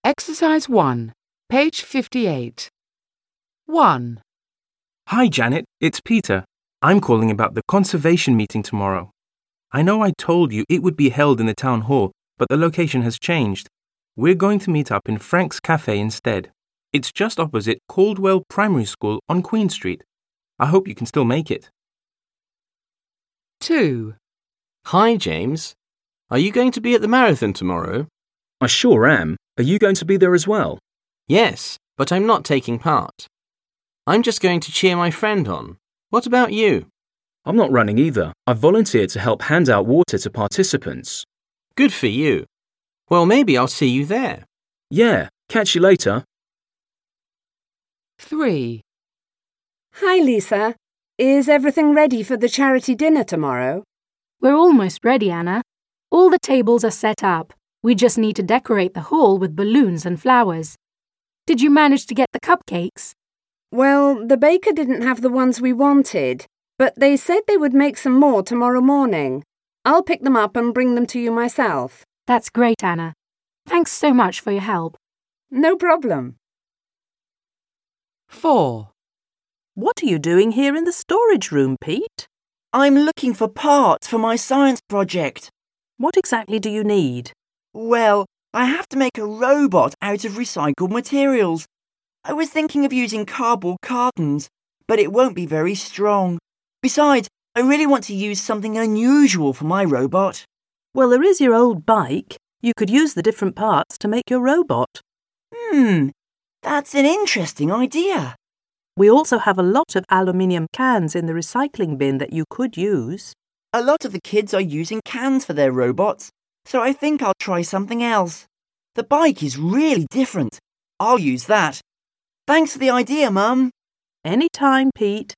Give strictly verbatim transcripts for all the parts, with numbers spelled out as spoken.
Exercise one, page fifty-eight. one. Hi, Janet. It's Peter. I'm calling about the conservation meeting tomorrow. I know I told you it would be held in the town hall, but the location has changed. We're going to meet up in Frank's Cafe instead. It's just opposite Caldwell Primary School on Queen Street. I hope you can still make it. two. Hi, James. Are you going to be at the marathon tomorrow? I sure am. Are you going to be there as well? Yes, but I'm not taking part. I'm just going to cheer my friend on. What about you? I'm not running either. I've volunteered to help hand out water to participants. Good for you. Well, maybe I'll see you there. Yeah, catch you later. three. Hi, Lisa. Is everything ready for the charity dinner tomorrow? We're almost ready, Anna. All the tables are set up. We just need to decorate the hall with balloons and flowers. Did you manage to get the cupcakes? Well, the baker didn't have the ones we wanted, but they said they would make some more tomorrow morning. I'll pick them up and bring them to you myself. That's great, Anna. Thanks so much for your help. No problem. four. What are you doing here in the storage room, Pete? I'm looking for parts for my science project. What exactly do you need? Well, I have to make a robot out of recycled materials. I was thinking of using cardboard cartons, but it won't be very strong. Besides, I really want to use something unusual for my robot. Well, there is your old bike. You could use the different parts to make your robot. Hmm, that's an interesting idea. We also have a lot of aluminium cans in the recycling bin that you could use. A lot of the kids are using cans for their robots, so I think I'll try something else. The bike is really different. I'll use that. Thanks for the idea, Mum. Any time, Pete.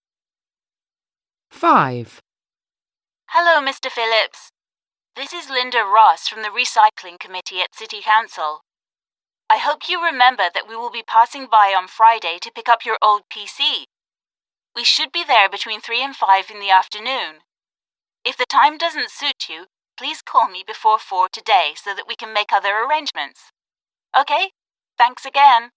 five. Hello, Mister Phillips. This is Linda Ross from the Recycling Committee at City Council. I hope you remember that we will be passing by on Friday to pick up your old P C. We should be there between three and five in the afternoon. If the time doesn't suit you, please call me before four today so that we can make other arrangements. Okay? Thanks again.